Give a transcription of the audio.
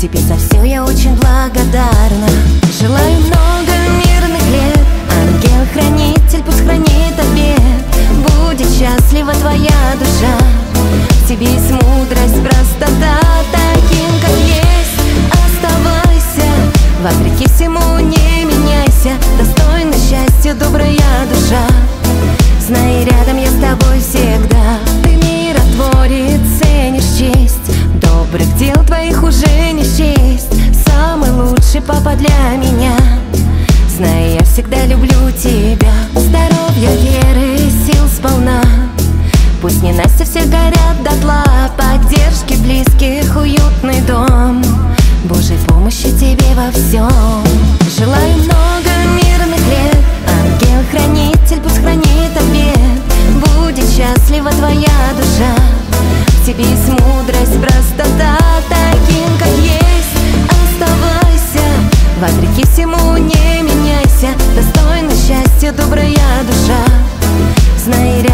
Тебе за все я очень благодарна. Желаю много мирных лет, ангел-хранитель пусть хранит обет. Будет счастлива твоя душа, в тебе есть мудрость, простота. Таким, как есть, оставайся, вопреки всему не меняйся. Достойна счастья добрая душа, знай, рядом я с тобой всегда. Ты миротворец, ценишь честь, добрых дел твоих уже не счесть. Самый лучший папа для меня, знай, я всегда люблю тебя. Здоровья, веры, сил сполна, пусть ненастья все горят дотла. Поддержки близких, уютный дом, Божьей помощи тебе во всем. Желаю много мирных лет, ангел-хранитель пусть хранит обет. Будет счастлива твоя душа, в тебе есть мудрость, простота. Таким, как есть, оставайся, вопреки всему не меняйся. Достойна счастья добрая душа, знай,